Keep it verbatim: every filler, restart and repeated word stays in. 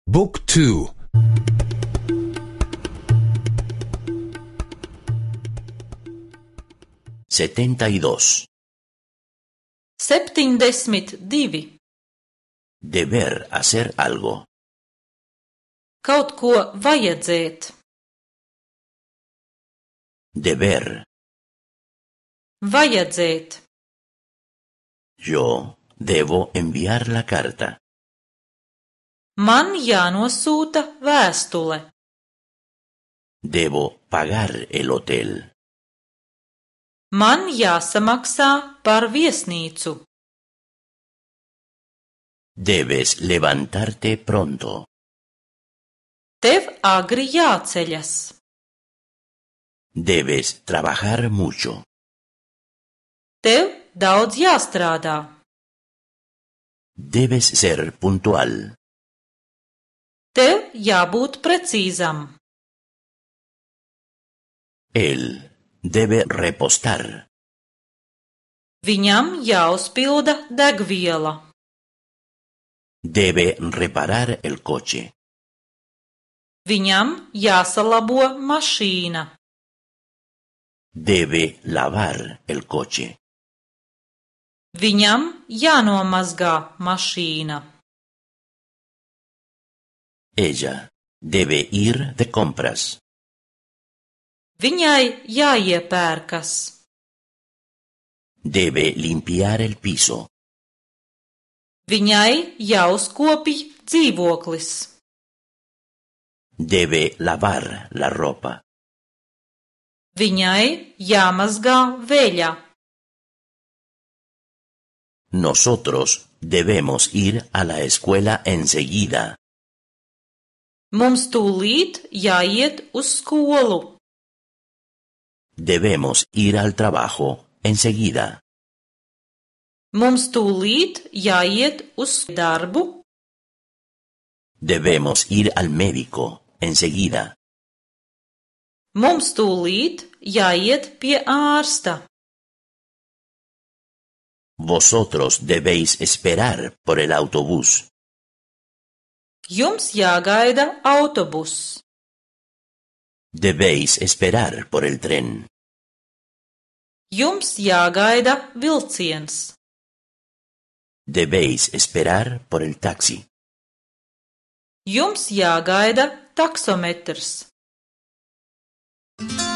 บุ๊กทู setenta y dos. Septiņdesmit divi. Deber hacer algo. Kaut ko vajadzēt. Deber. Vajadzēt. Yo debo enviar la carta. Man jānosūta vēstule. Debo pagar el hotel. Man jāsamaksā par viesnīcu. Debes levantarte pronto. Tev agri jāceļas. Debes trabajar mucho. Tev daudz jāstrādā. Debes ser puntual. Tev jābūt precīzam. Él debe repostar. Viņam jāuzpilda degviela. Debe reparar el coche. Viņam jāsalabo mašīna. Debe lavar el coche. Viņam jānomazgā mašīna. Ella debe ir de compras. Viņai jāiepērkas. Debe limpiar el piso. Viņai jāuzkopj dzīvoklis. Debe lavar la ropa. Viņai jāmazgā veļa. Nosotros debemos ir a la escuela enseguida. Mums tūlīt jāiet uz skolu. Debemos ir al trabajo enseguida. Mums tūlīt jāiet uz darbu. Debemos ir al médico enseguida. Mums tūlīt jāiet pie ārsta. Vosotros debéis esperar por el autobús. Jums jāgaida autobus. Debéis esperar por el tren. Jums jāgaida vilciens. Debéis esperar por el taxi. Jums jāgaida taksometrs.